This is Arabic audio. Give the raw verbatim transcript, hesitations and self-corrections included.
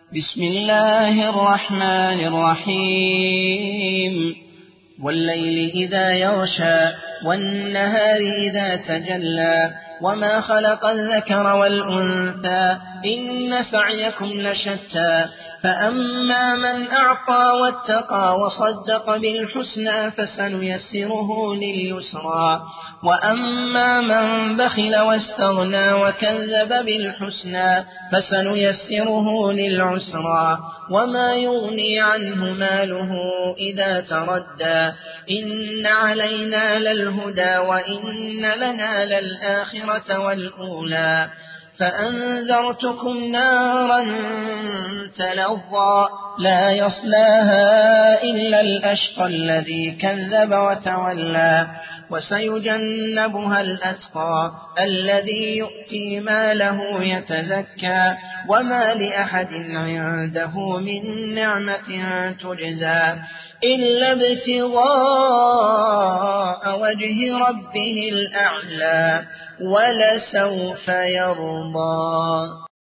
بسم الله الرحمن الرحيم والليل إذا يغشى والنهار إذا تجلى وما خلق الذكر والأنثى إن سعيكم لشتى فأما من أعطى واتقى وصدق بالحسنى فسنيسره لليسرى وأما من بخل واستغنى وكذب بالحسنى فسنيسره للعسرى وما يغني عنه ماله إذا تردى إن علينا للهدى وإن لنا للآخرة والأولى فأنذرتكم نارا تلظى لا يصلاها إلا الأشقى الذي كذب وتولى وسيجنبها الأتقى الذي يؤتي ماله يتزكى وما لأحد عنده من نعمة تجزى إلا ابتغاء وجه ربه الأعلى ولسوف يرضى.